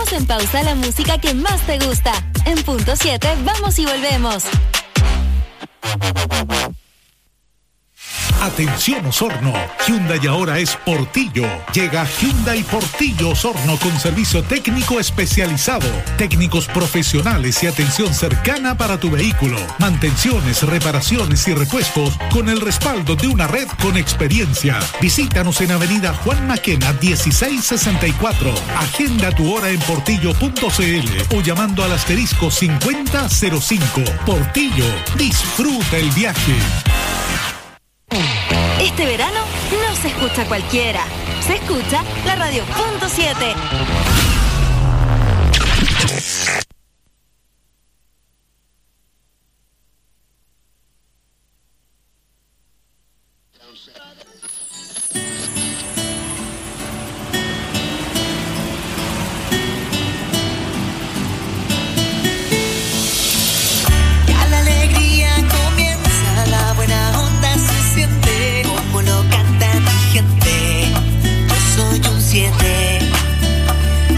Ponemos en pausa la música que más te gusta. En punto 7, vamos y volvemos. Atención Osorno, Hyundai ahora es Portillo. Llega Hyundai Portillo Osorno con servicio técnico especializado, técnicos profesionales y atención cercana para tu vehículo, mantenciones, reparaciones y repuestos con el respaldo de una red con experiencia. Visítanos en Avenida Juan Maquena 1664. Agenda tu hora en portillo.cl o llamando al asterisco 5005. Portillo, disfruta el viaje. Este verano no se escucha cualquiera, se escucha la radio punto 7. Ya la alegría comienza, la buena onda se siente, como lo canta mi gente. Yo soy un 7.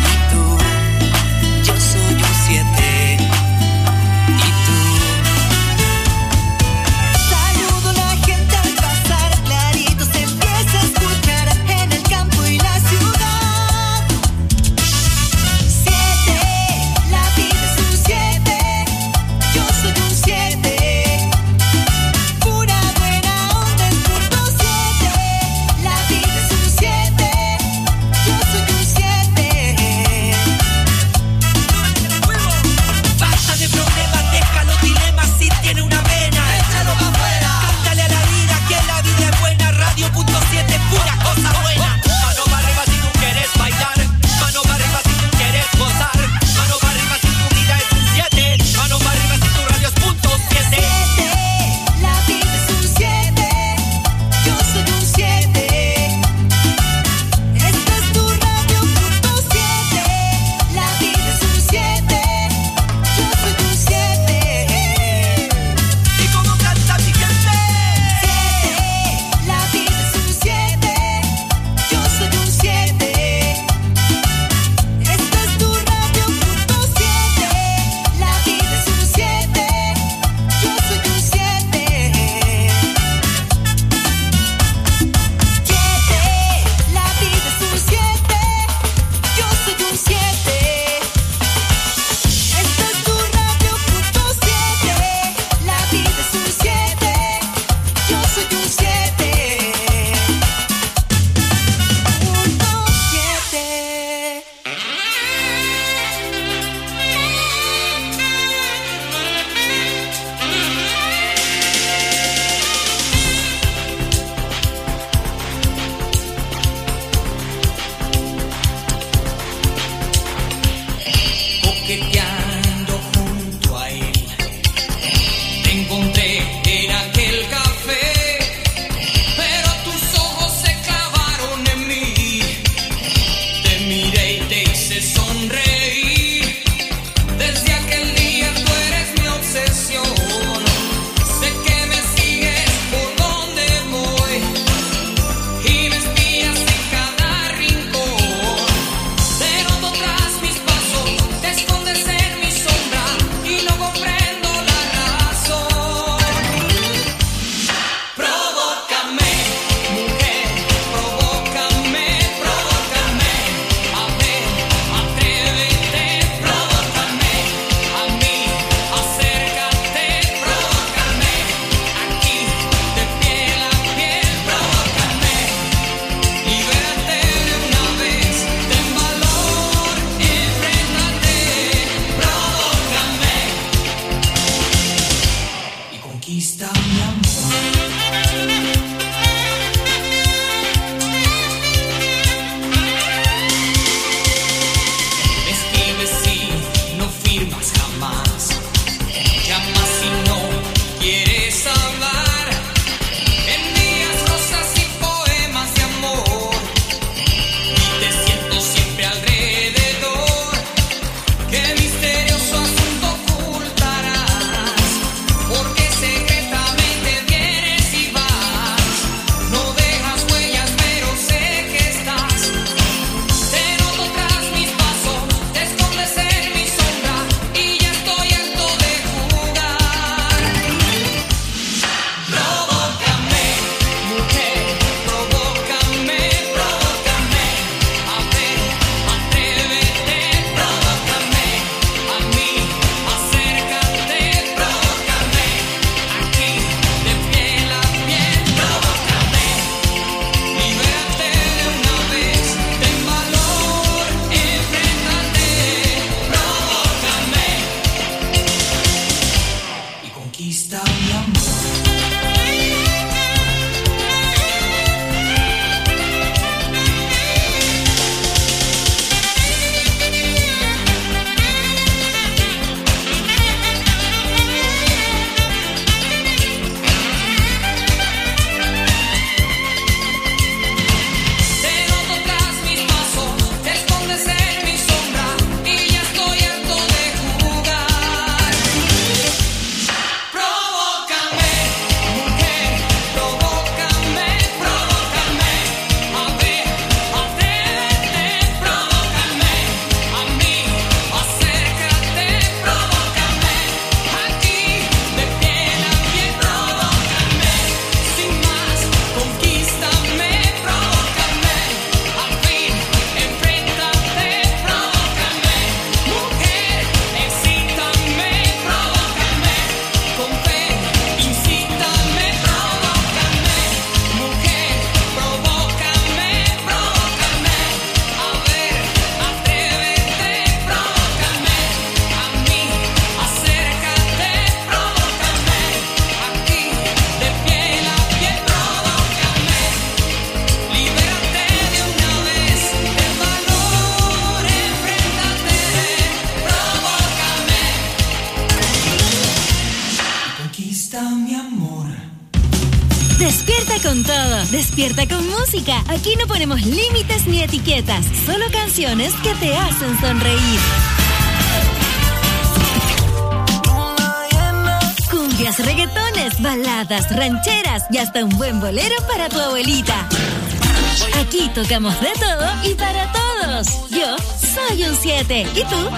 con todo. Despierta con música. Aquí no ponemos límites ni etiquetas. Solo canciones que te hacen sonreír. Cumbias, reggaetones, baladas, rancheras y hasta un buen bolero para tu abuelita. Aquí tocamos de todo y para todos. Yo soy un 7. ¿Y tú?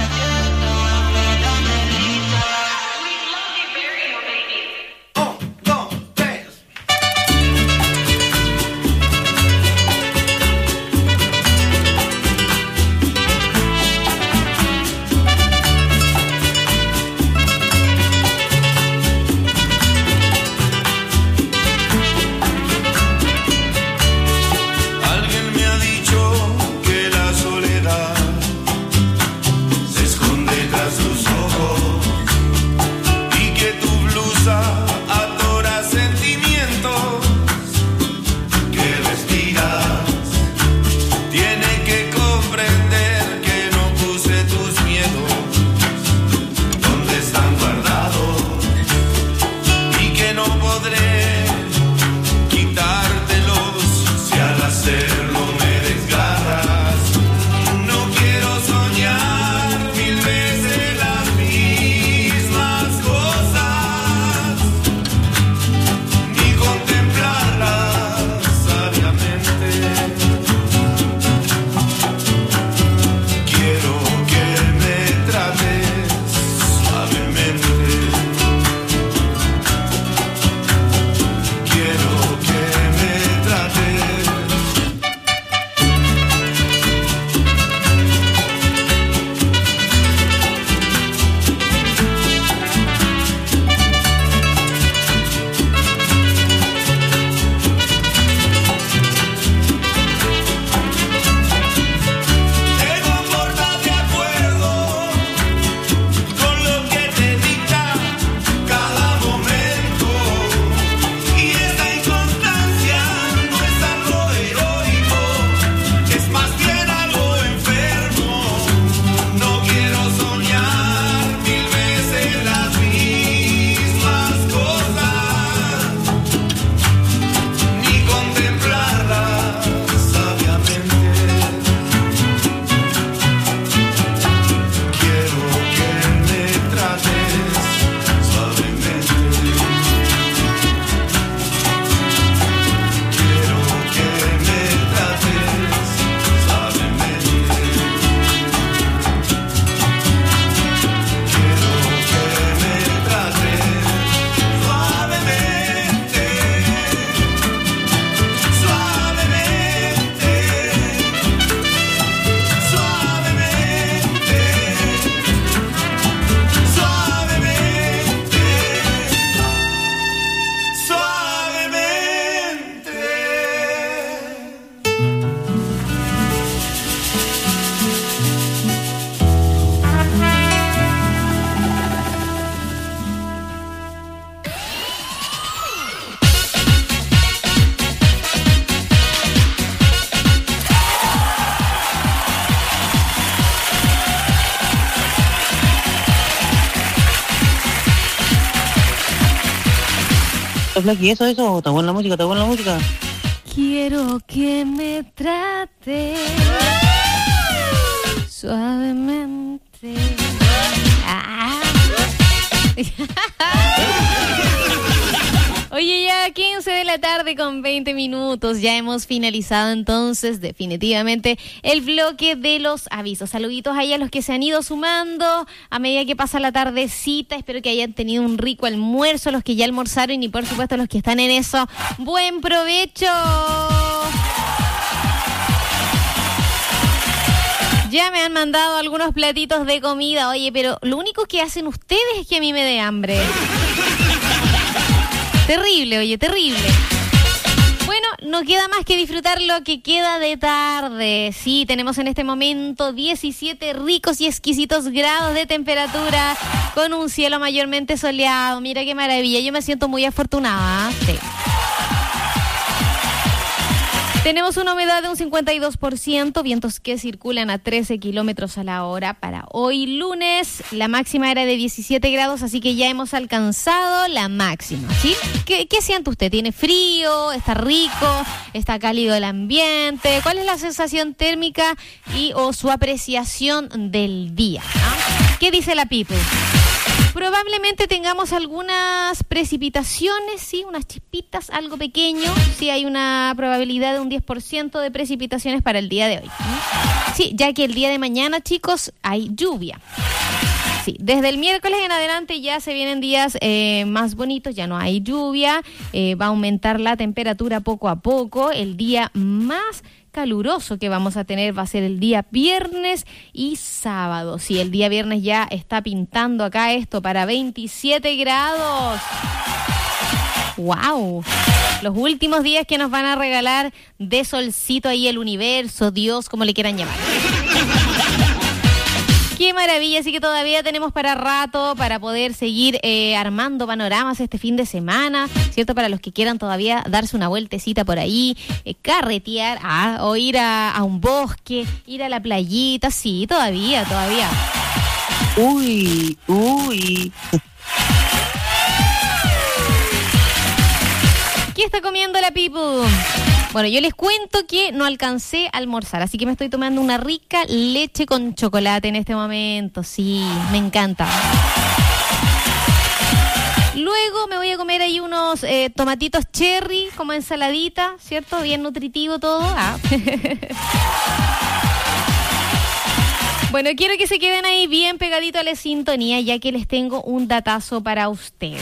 Flaky, eso, está buena la música, está buena la música. Quiero que me trate suavemente. Oye, ya 15 de la tarde con 20 minutos. Ya hemos finalizado entonces definitivamente el bloque de los avisos. Saluditos ahí a los que se han ido sumando a medida que pasa la tardecita. Espero que hayan tenido un rico almuerzo, los que ya almorzaron y por supuesto los que están en eso. ¡Buen provecho! Ya me han mandado algunos platitos de comida. Oye, pero lo único que hacen ustedes es que a mí me dé hambre. Terrible, oye, terrible. Bueno, no queda más que disfrutar lo que queda de tarde. Sí, tenemos en este momento 17 ricos y exquisitos grados de temperatura con un cielo mayormente soleado. Mira qué maravilla, yo me siento muy afortunada. Sí. Tenemos una humedad de un 52%, vientos que circulan a 13 kilómetros a la hora. Para hoy lunes, la máxima era de 17 grados, así que ya hemos alcanzado la máxima, ¿sí? ¿Qué siente usted? ¿Tiene frío? ¿Está rico? ¿Está cálido el ambiente? ¿Cuál es la sensación térmica o su apreciación del día? ¿Ah? ¿Qué dice la People? Probablemente tengamos algunas precipitaciones, sí, unas chispitas, algo pequeño. Sí, hay una probabilidad de un 10% de precipitaciones para el día de hoy. Sí, ya que el día de mañana, chicos, hay lluvia. Sí, desde el miércoles en adelante ya se vienen días más bonitos, ya no hay lluvia, va a aumentar la temperatura poco a poco. El día más caluroso que vamos a tener va a ser el día viernes y sábado. Sí, el día viernes ya está pintando acá esto para 27 grados. ¡Wow! Los últimos días que nos van a regalar de solcito ahí el universo, Dios, como le quieran llamar. ¡Qué maravilla! Así que todavía tenemos para rato para poder seguir armando panoramas este fin de semana, ¿cierto? Para los que quieran todavía darse una vueltecita por ahí, carretear, o ir a un bosque, ir a la playita, sí, todavía. Uy. ¿Qué está comiendo la People? Bueno, yo les cuento que no alcancé a almorzar, así que me estoy tomando una rica leche con chocolate en este momento. Sí, me encanta. Luego me voy a comer ahí unos tomatitos cherry como ensaladita, ¿cierto? Bien nutritivo todo. Bueno, quiero que se queden ahí bien pegaditos a la sintonía, ya que les tengo un datazo para ustedes.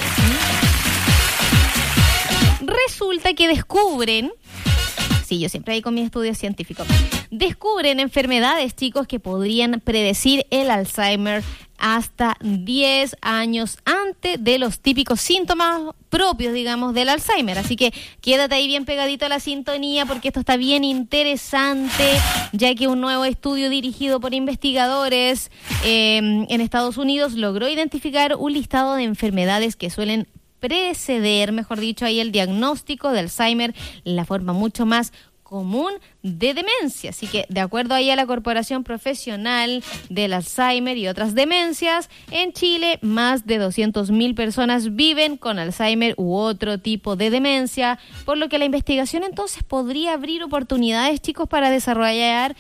Resulta que descubren... Sí, yo siempre ahí con mis estudios científicos. Descubren enfermedades, chicos, que podrían predecir el Alzheimer hasta 10 años antes de los típicos síntomas propios, digamos, del Alzheimer. Así que quédate ahí bien pegadito a la sintonía porque esto está bien interesante, ya que un nuevo estudio dirigido por investigadores en Estados Unidos logró identificar un listado de enfermedades que suelen preceder, mejor dicho, ahí el diagnóstico de Alzheimer, la forma mucho más común de demencia. Así que, de acuerdo ahí a la Corporación Profesional del Alzheimer y otras demencias, en Chile más de 200.000 personas viven con Alzheimer u otro tipo de demencia, por lo que la investigación entonces podría abrir oportunidades, chicos, para desarrollar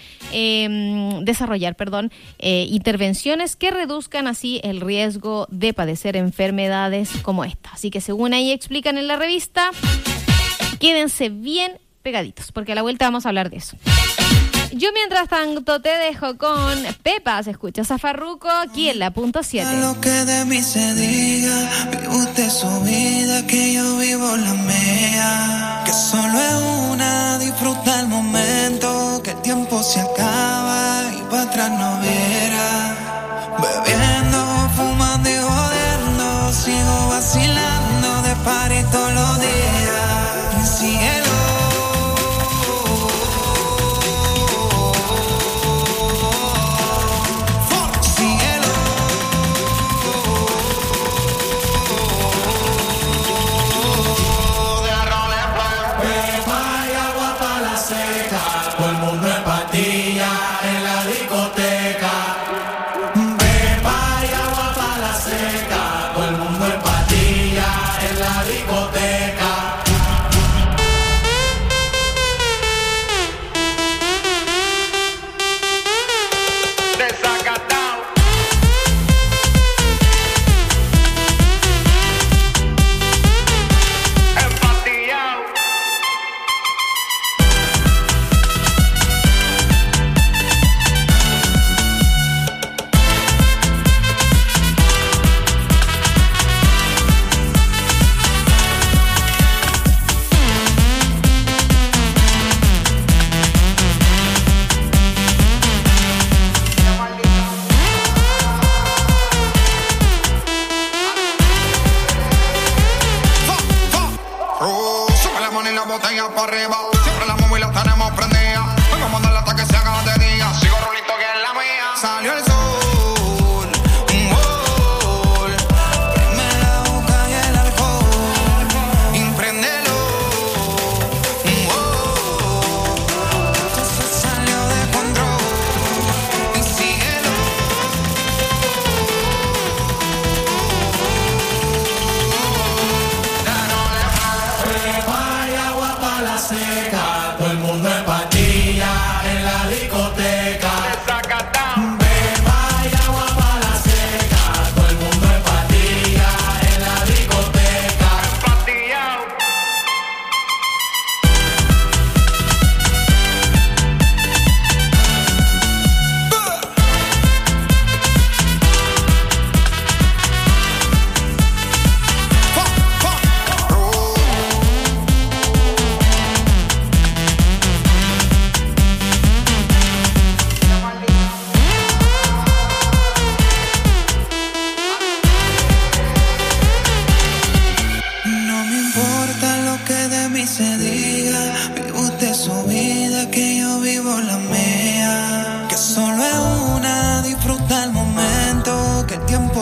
intervenciones que reduzcan así el riesgo de padecer enfermedades como esta. Así que, según ahí explican en la revista, quédense bien pegaditos, porque a la vuelta vamos a hablar de eso. Yo mientras tanto te dejo con Pepa, se escucha a Farruko aquí en la punto 7. Lo que de mí se diga, vive usted su vida, que yo vivo la mía, que solo es una, disfruta el momento, que el tiempo se acaba y para atrás no verá, bebiendo, fumando y jodiendo, sigo vacilando de party todos los días, cielo.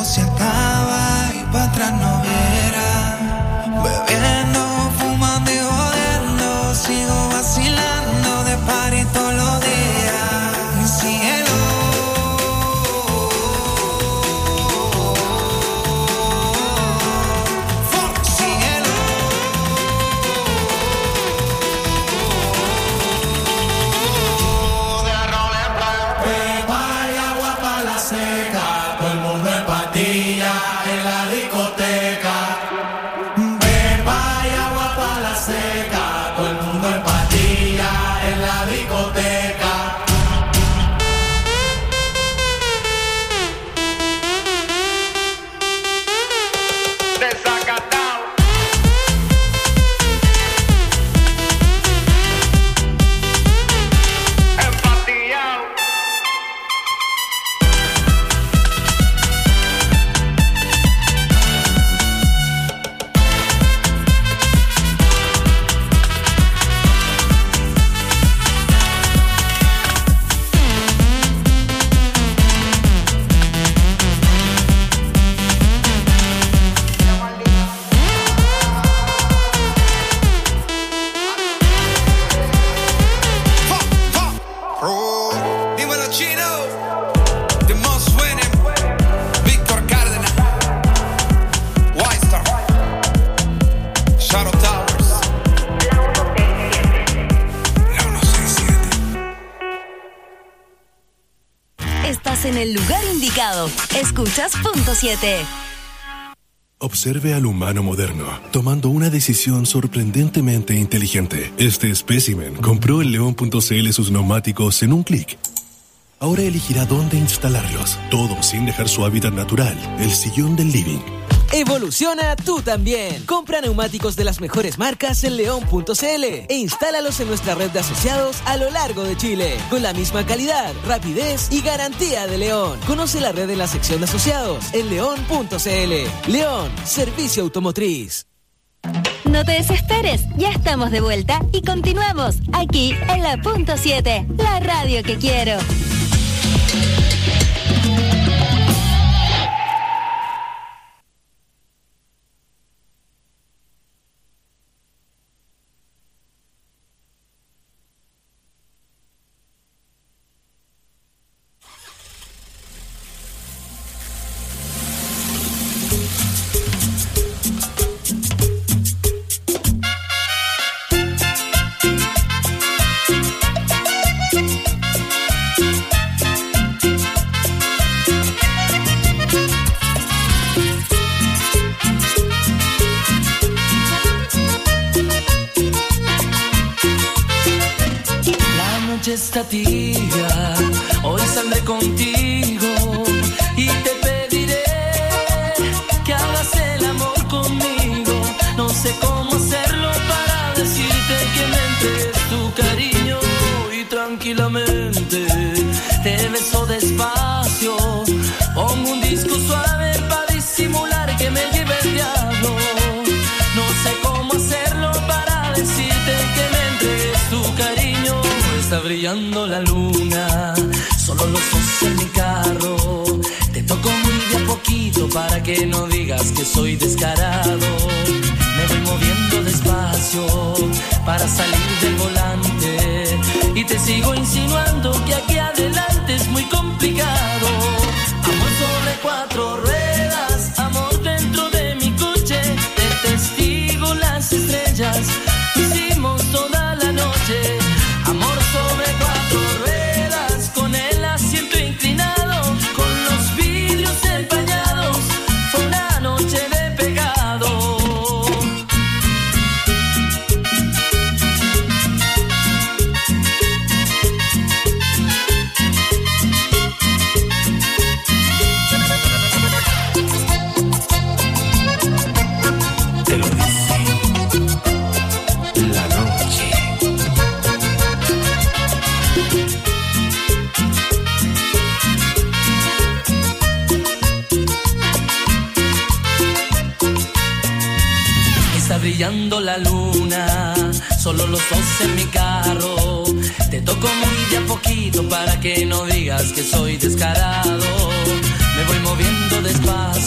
tiempo se acaba y para atrás no viera. Bebiendo, fumando y jodiendo, sigo vacilando de party todos los días. Mi cielo. En el lugar indicado. Escuchas Punto 7. Observe al humano moderno, tomando una decisión sorprendentemente inteligente. Este espécimen compró en León.cl sus neumáticos en un clic. Ahora elegirá dónde instalarlos, todo sin dejar su hábitat natural, el sillón del living. Evoluciona tú también. Compra neumáticos de las mejores marcas en León.cl e instálalos en nuestra red de asociados a lo largo de Chile, con la misma calidad, rapidez y garantía de León. Conoce la red en la sección de asociados en León.cl. León, servicio automotriz. No te desesperes, ya estamos de vuelta y continuamos aquí en la Punto 7, la radio que quiero. Está tibia, hoy saldré contigo y te pediré que hagas el amor conmigo. No sé cómo hacerlo para decirte que me entregues tu cariño y tranquilamente te beso despacio. Pongo un disco suave para disimular que me lleve el diablo. No sé cómo hacerlo para decirte que me entregues tu cariño. Está brillando la luna, solo los dos en mi carro. Te toco muy de a poquito para que no digas que soy descarado. Me voy moviendo despacio para salir del volante y te sigo insinuando que aquí adelante es muy complicado. Amor sobre cuatro ruedas, amor dentro de mi coche. De testigo las estrellas, hicimos toda la noche. Amor sobre cuatro ruedas, con el asiento inclinado, con los vidrios empañados, fue una noche de pecado. Te lo dice la noche. Está brillando la luna, solo los dos en mi carro. Te toco muy de a poquito para que no digas que soy descarado. Me voy moviendo despacio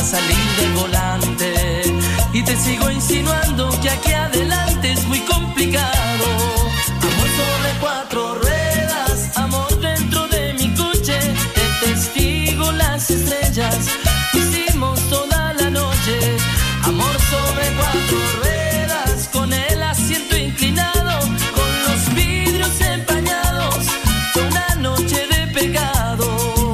salir del volante. Y te sigo insinuando que aquí adelante es muy complicado. Amor sobre 4 ruedas, amor dentro de mi coche. Te testigo las estrellas, hicimos toda la noche. Amor sobre 4 ruedas, con el asiento inclinado, con los vidrios empañados, fue una noche de pecado.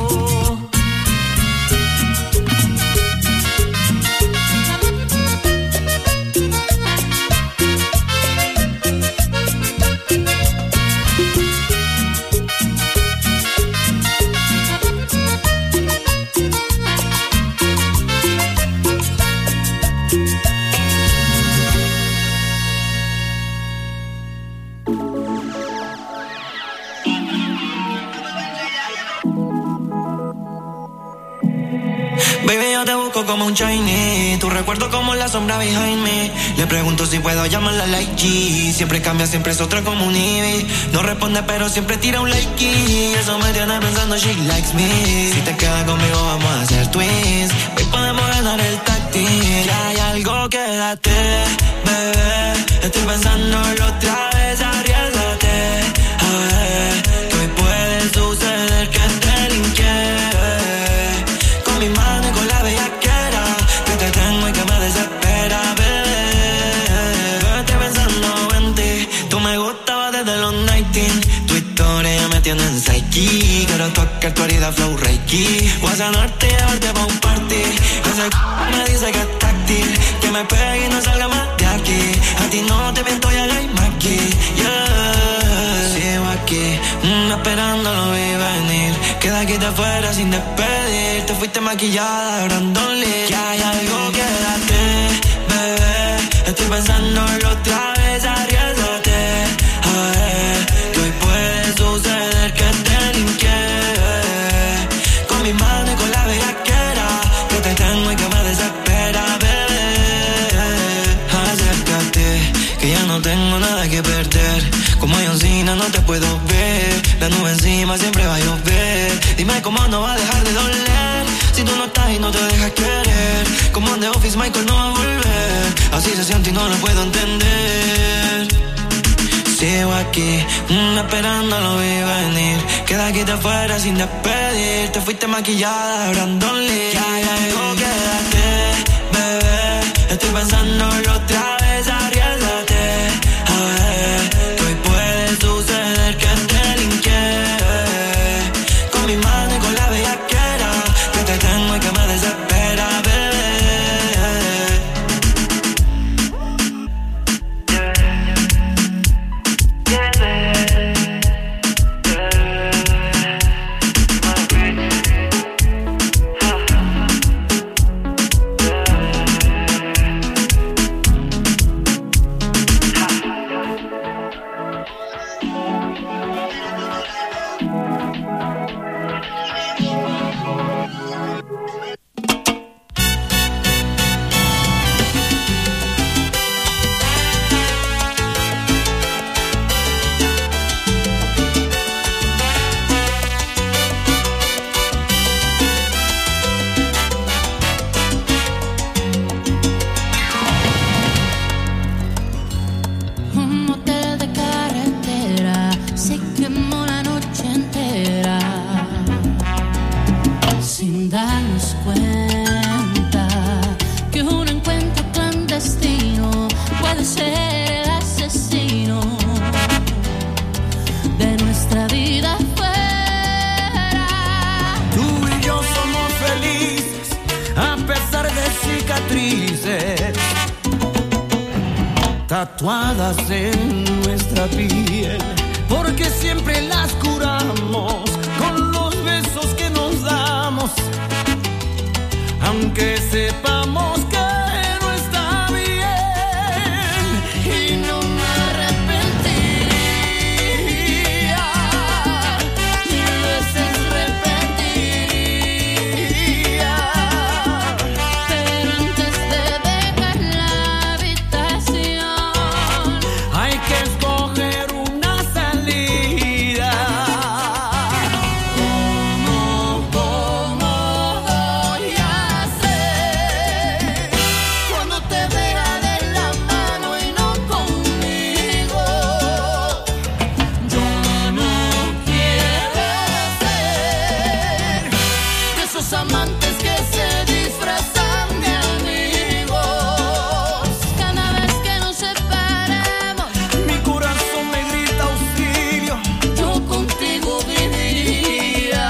Baby, yo te busco como un Chinese, tu recuerdo como la sombra behind me. Le pregunto si puedo llamarla like G. Siempre cambia, siempre es otra como un Ivy. No responde pero siempre tira un like y eso me tiene pensando she likes me. Si te quedas conmigo vamos a ser twins. Hoy podemos ganar el táctil. Ya hay algo, quédate, bebé. Estoy pensándolo otra vez, arriésgate. A ver, que hoy puede suceder que te linke. Con mi mano y con la bellaquera, que te tengo y que me desespera, bebé. Estoy pensando en ti, tú me gustabas desde los 19. Tu historia ya me tiene en psyche. Quiero tocar tu herida flow reiki. Voy a sanarte y llevarte pa' un party. Ese me dice que es táctil, que me pegue y no salga más de aquí. A ti no te miento, ya hay más aquí, yeah. Sigo aquí, esperando lo vi venir. Queda aquí de afuera sin despedir. Te fuiste maquillada, Brandon Lee. Que hay algo, quédate, bebé. Estoy pensándolo otra vez, arriésgate. A ver, que hoy puede suceder que te linke. Con mi mano y con la bellaquera, que te tengo y que me desespera, bebé. Acércate, que ya no tengo nada que perder. Como John Cena no te puedo ver. La nube encima siempre va a llover. Dime cómo no va a dejar de doler si tú no estás y no te dejas querer. Como en The Office Michael no va a volver. Así se siente y no lo puedo entender. Sigo aquí, esperando lo vi venir. Queda aquí de afuera sin despedir. Te fuiste maquillada, Brandon Lee. Que hay algo, quédate, bebé. Estoy pensándolo otra vez, arriésgate. A ver, que hoy puede suceder que te linke. Con mi mano y con la bellaquera, que te tengo y que me desespera, bebé. Tatuadas en nuestra piel, porque siempre las curamos con los besos que nos damos, aunque sepamos que no está bien, y no me arrepentiría, mil veces repetiría, pero antes de dejar la habitación hay que escoger una salida. amantes que se disfrazan de amigos. Cada vez que nos separamos, Mi corazón me grita auxilio. yo contigo viviría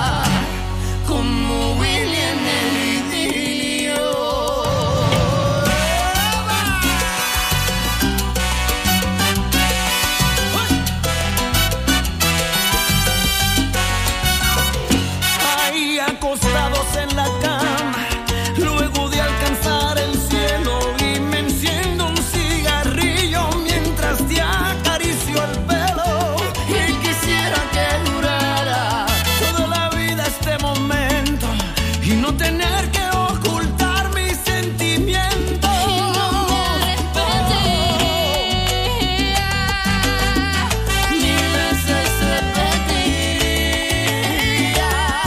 Como Willy en el idilio. Ahí acostados en la cama, luego de alcanzar el cielo, y me enciendo un cigarrillo mientras te acaricio el pelo. Y quisiera que durara toda la vida este momento y no tener que ocultar mis sentimientos. y no me arrepentiría. Mil veces Repetiría,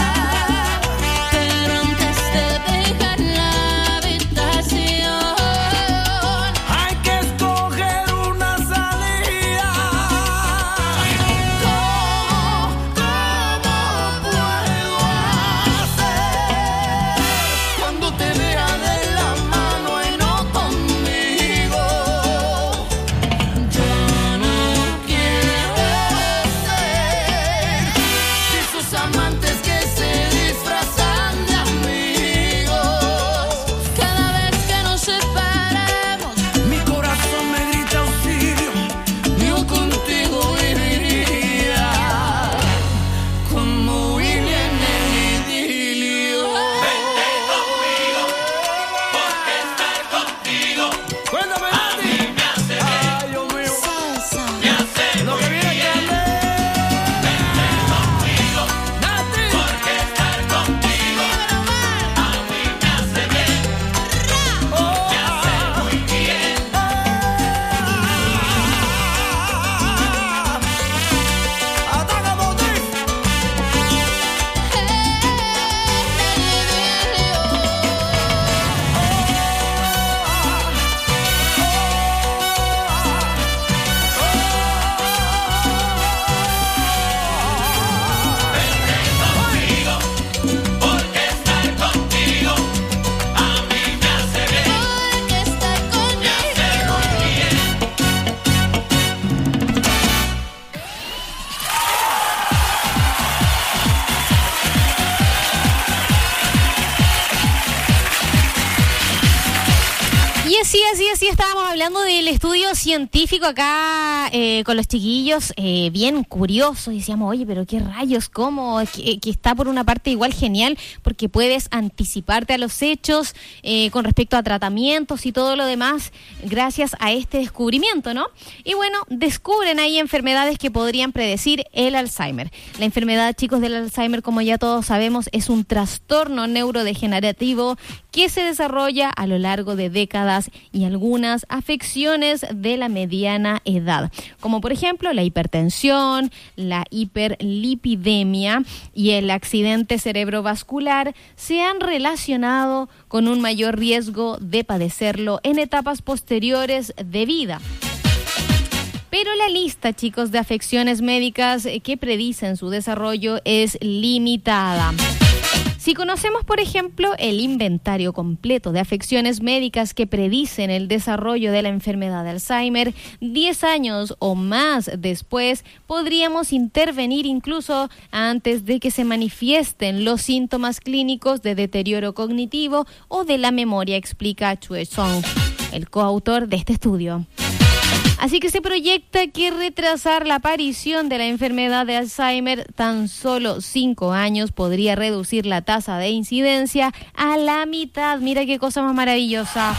pero antes de dejar la habitación, hay que escoger una salida. ¿Cómo puedo hacer cuando te vea de la mano y no conmigo? yo no quiero ser De esos amantes que se disfrazan de amigos. cada vez que nos separamos. Mi corazón me grita auxilio. Yo contigo viviría como Willy en el idilio. Vente conmigo, porque estar contigo. Cuéntame, Nati. Me hace bien. Ay, Dios mío. Me hace lo que viene que Vente conmigo, Nati. Porque estar contigo a mí me hace bien. Me hace muy bien. Ataca, Botín. Porque estar contigo a mí me hace bien. Porque estar conmigo. Me hace muy bien. Y así estábamos hablando del estudio científico acá con los chiquillos, bien curioso, y decíamos, oye, pero qué rayos, cómo, que está por una parte igual genial, porque puedes anticiparte a los hechos con respecto a tratamientos y todo lo demás, gracias a este descubrimiento, ¿no? Y bueno, descubren ahí enfermedades que podrían predecir el Alzheimer. La enfermedad, chicos, del Alzheimer, como ya todos sabemos, es un trastorno neurodegenerativo que se desarrolla a lo largo de décadas y algunas afecciones de la mediana edad, como por ejemplo la hipertensión, la hiperlipidemia y el accidente cerebrovascular se han relacionado con un mayor riesgo de padecerlo en etapas posteriores de vida. Pero la lista, chicos, de afecciones médicas que predicen su desarrollo es limitada. Si conocemos, por ejemplo, el inventario completo de afecciones médicas que predicen el desarrollo de la enfermedad de Alzheimer, 10 años o más después, podríamos intervenir incluso antes de que se manifiesten los síntomas clínicos de deterioro cognitivo o de la memoria, explica Chue Song, el coautor de este estudio. Así que se proyecta que retrasar la aparición de la enfermedad de Alzheimer tan solo 5 años podría reducir la tasa de incidencia a la mitad. Mira qué cosa más maravillosa.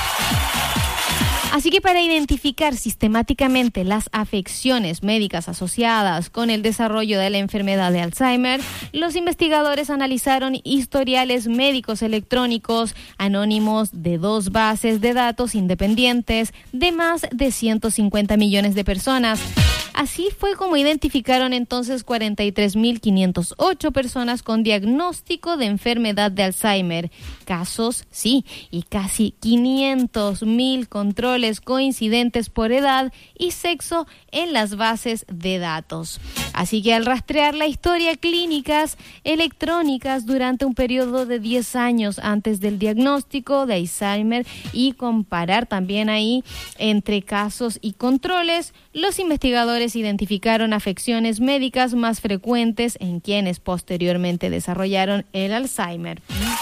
Así que para identificar sistemáticamente las afecciones médicas asociadas con el desarrollo de la enfermedad de Alzheimer, los investigadores analizaron historiales médicos electrónicos anónimos de 2 bases de datos independientes de más de 150 millones de personas. Así fue como identificaron entonces 43.508 personas con diagnóstico de enfermedad de Alzheimer. Casos, sí, y casi 500.000 controles coincidentes por edad y sexo en las bases de datos. Así que al rastrear la historia clínicas electrónicas durante un periodo de 10 años antes del diagnóstico de Alzheimer y comparar también ahí entre casos y controles, los investigadores identificaron afecciones médicas más frecuentes en quienes posteriormente desarrollaron el Alzheimer.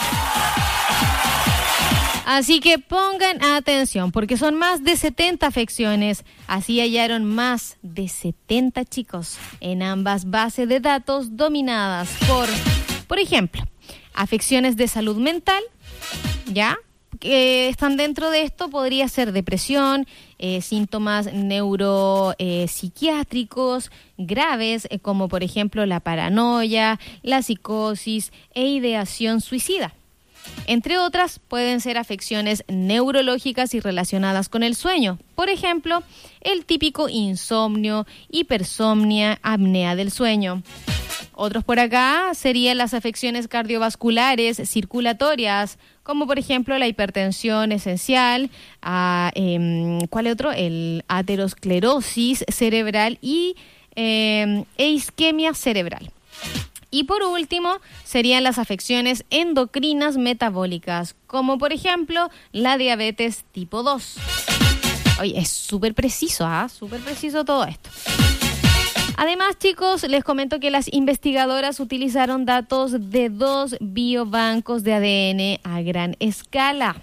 Así que pongan atención, porque son más de 70 afecciones. Así hallaron más de 70 chicos en ambas bases de datos dominadas por ejemplo, afecciones de salud mental, ¿ya? Que están dentro de esto, podría ser depresión, síntomas neuropsiquiátricos graves, como por ejemplo la paranoia, la psicosis e ideación suicida. Entre otras, pueden ser afecciones neurológicas y relacionadas con el sueño. Por ejemplo, el típico insomnio, hipersomnia, apnea del sueño. Otros por acá serían las afecciones cardiovasculares, circulatorias, como por ejemplo la hipertensión esencial, ¿cuál otro? El aterosclerosis cerebral y isquemia cerebral. Y por último, serían las afecciones endocrinas metabólicas, como por ejemplo la diabetes tipo 2. Oye, es súper preciso, súper preciso todo esto. Además, chicos, les comento que las investigadoras utilizaron datos de 2 biobancos de ADN a gran escala.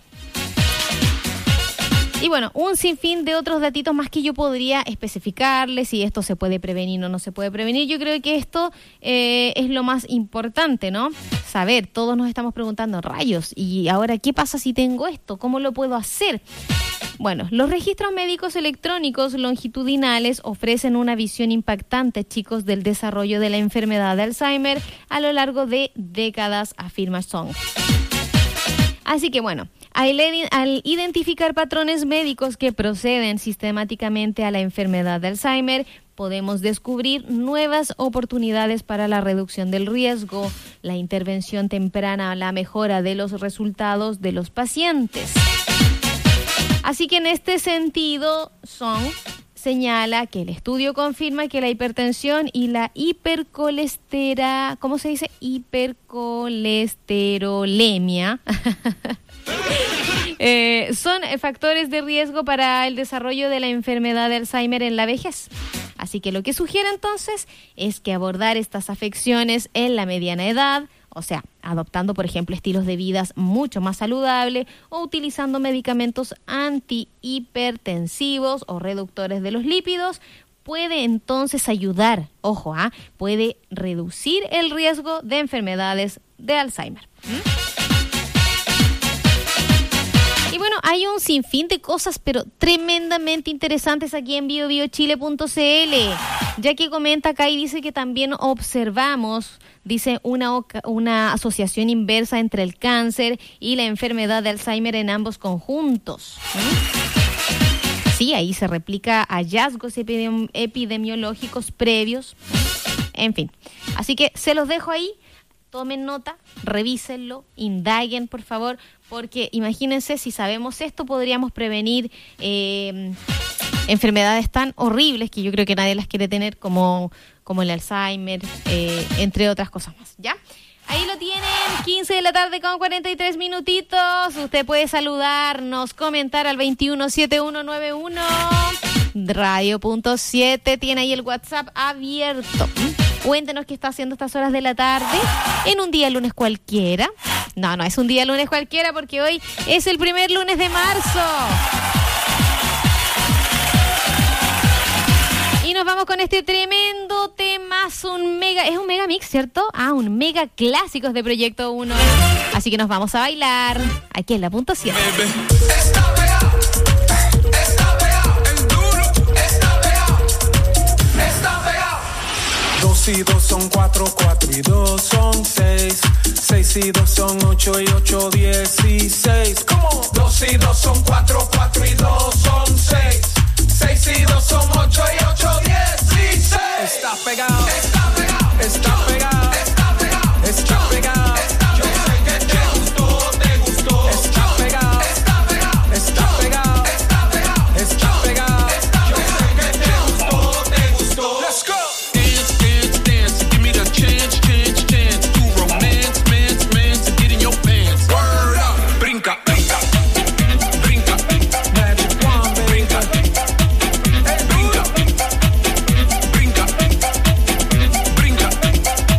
Y bueno, un sinfín de otros datitos más que yo podría especificarles, si esto se puede prevenir o no se puede prevenir. Yo creo que esto es lo más importante, ¿no? Saber, todos nos estamos preguntando, rayos, ¿y ahora qué pasa si tengo esto? ¿Cómo lo puedo hacer? Bueno, los registros médicos electrónicos longitudinales ofrecen una visión impactante, chicos, del desarrollo de la enfermedad de Alzheimer a lo largo de décadas, afirma Song. Así que bueno, al identificar patrones médicos que proceden sistemáticamente a la enfermedad de Alzheimer, podemos descubrir nuevas oportunidades para la reducción del riesgo, la intervención temprana, la mejora de los resultados de los pacientes. Así que en este sentido, Song señala que el estudio confirma que la hipertensión y la hipercolesterolemia son factores de riesgo para el desarrollo de la enfermedad de Alzheimer en la vejez. Así que lo que sugiere entonces es que abordar estas afecciones en la mediana edad, o sea, adoptando, por ejemplo, estilos de vida mucho más saludables o utilizando medicamentos antihipertensivos o reductores de los lípidos, puede entonces ayudar, puede reducir el riesgo de enfermedades de Alzheimer. Y bueno, hay un sinfín de cosas, pero tremendamente interesantes aquí en biobiochile.cl, ya que comenta acá y dice que también observamos, dice, una asociación inversa entre el cáncer y la enfermedad de Alzheimer en ambos conjuntos. Sí, ahí se replica hallazgos epidemiológicos previos. En fin, así que se los dejo ahí. Tomen nota, revísenlo, indaguen, por favor, porque imagínense, si sabemos esto, podríamos prevenir enfermedades tan horribles que yo creo que nadie las quiere tener, como el Alzheimer, entre otras cosas más, ¿ya? Ahí lo tienen, 15 de la tarde con 43 minutitos. Usted puede saludarnos, comentar al 217191. Radio.7 tiene ahí el WhatsApp abierto. Cuéntenos qué está haciendo estas horas de la tarde en un día lunes cualquiera. No es un día lunes cualquiera porque hoy es el primer lunes de marzo. Y nos vamos con este tremendo temazo, es un mega mix, ¿cierto? Un mega clásicos de Proyecto 1. Así que nos vamos a bailar aquí en la punto 7. Dos y dos son 4, 4 y 2 son 6. 6 y 2 son 8 y 8, 16. ¿Cómo? 2 y 2 son 4, 4 y 2 son 6. 6 y 2 son 8 y 8, 16. Está pegado, está pegado, está pegado, está pegado, está pegado. Yo sé que te gustó, te gustó. Está pegado, está pegado, está pegado, está pegado, está pegado. Yo sé que te gustó, te gustó. Let's go. Dance, dance, dance. Give me the chance, chance, chance to romance, mance, mance, and get in your pants. Word up, brinca, brinca, brinca, Magic wand, brinca, hey, brinca, brinca, brinca.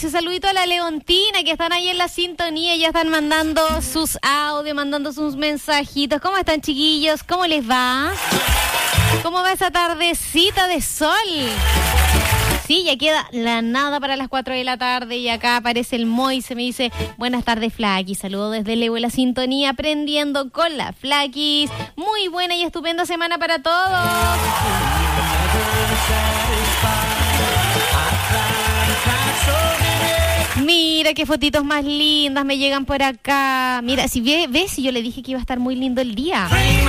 dice saludito a la Leontina, que están ahí en la sintonía, ya están mandando sus audios, mandando sus mensajitos. ¿Cómo están, chiquillos? ¿Cómo les va? ¿Cómo va esa tardecita de sol? Sí, ya queda la nada para las 4 de la tarde y acá aparece el Moise, me dice, buenas tardes, Flaquis, saludo desde Leo en la sintonía, aprendiendo con la Flaquis. Muy buena y estupenda semana para todos. Mira qué fotitos más lindas me llegan por acá. Mira, si ves, si yo le dije que iba a estar muy lindo el día.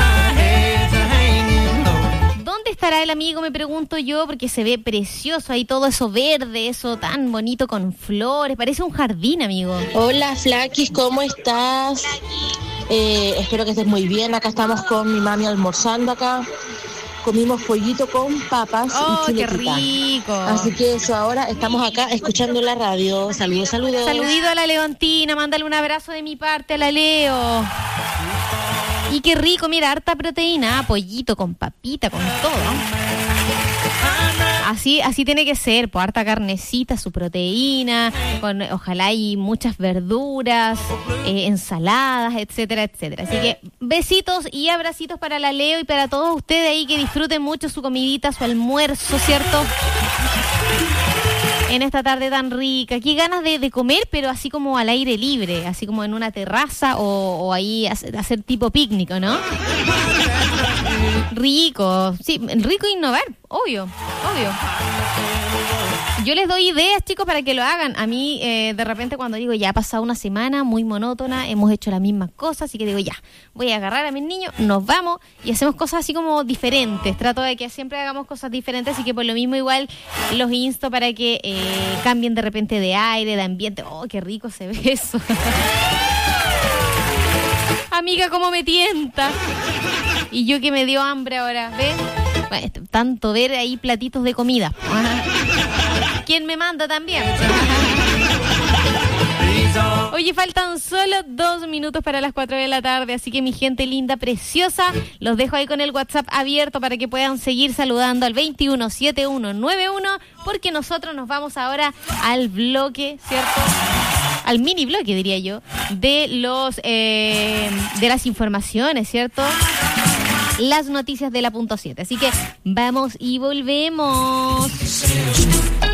¿Dónde estará el amigo? Me pregunto yo, porque se ve precioso ahí todo eso verde, eso tan bonito con flores. Parece un jardín, amigo. Hola, Flaquis, ¿cómo estás? Espero que estés muy bien. Acá estamos con mi mami almorzando acá. Comimos pollito con papas y chuletita. ¡Qué rico! Así que eso, ahora estamos acá escuchando la radio. Saludos. Saludito a la Leontina, mándale un abrazo de mi parte a la Leo. Y qué rico, mira, harta proteína, pollito con papita, con todo. Así tiene que ser, pues harta carnecita, su proteína, con ojalá y muchas verduras, ensaladas, etcétera, etcétera. Así que besitos y abracitos para la Leo y para todos ustedes ahí que disfruten mucho su comidita, su almuerzo, ¿cierto? En esta tarde tan rica. Qué ganas de comer, pero así como al aire libre, así como en una terraza o ahí hacer tipo picnic, ¿no? Rico, sí, rico innovar, obvio. Yo les doy ideas, chicos, para que lo hagan. A mí, de repente, cuando digo, ya ha pasado una semana muy monótona, hemos hecho las mismas cosas, así que digo, ya, voy a agarrar a mis niños, nos vamos y hacemos cosas así como diferentes. Trato de que siempre hagamos cosas diferentes, así que por lo mismo igual los insto para que cambien de repente de aire, de ambiente. ¡Oh, qué rico se ve eso! Amiga, cómo me tienta. Y yo que me dio hambre ahora, ¿ves? Bueno, tanto ver ahí platitos de comida. ¿Quién me manda también? Oye, faltan solo 2 minutos para las 4 de la tarde, así que mi gente linda, preciosa, los dejo ahí con el WhatsApp abierto para que puedan seguir saludando al 217191, porque nosotros nos vamos ahora al bloque, ¿cierto? Al mini bloque, diría yo, de las informaciones, ¿cierto? Las noticias de la .7. Así que vamos y volvemos.